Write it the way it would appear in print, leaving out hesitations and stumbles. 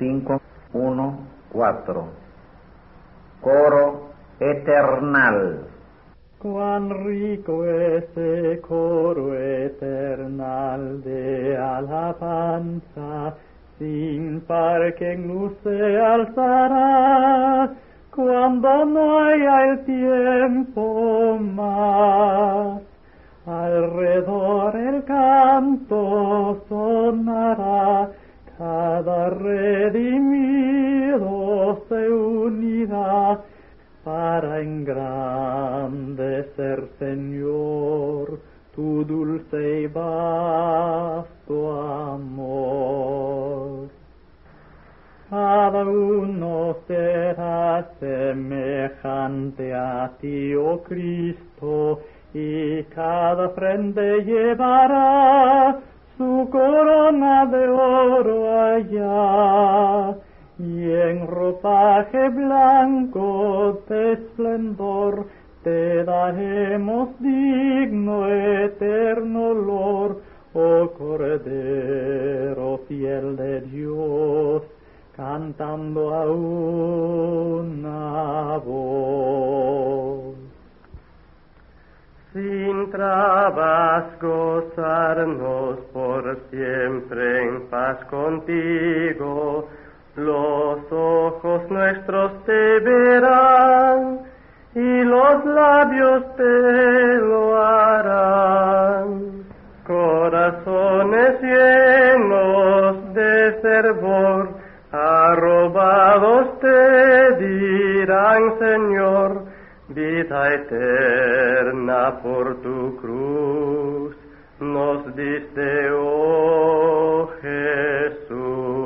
5, 1, 4. Coro eternal. Cuán rico ese coro eternal de alabanza, sin par que en luz se alzará, cuando no haya el tiempo más. Alrededor el canto sonará, cada redimido se unirá, para engrandecer, Señor, tu dulce y vasto amor. Cada uno será semejante a ti, oh Cristo, y cada frente llevará su corona de oro allá, y en ropaje blanco de esplendor te daremos digno eterno olor, oh Cordero fiel de Dios, cantando a una voz. Sin trabas gozarnos por siempre en paz contigo, los ojos nuestros te verán y los labios te lo harán. Corazones llenos de fervor, arrobados te dirán, Señor, vida eterna por tu cruz nos diste, oh Jesús.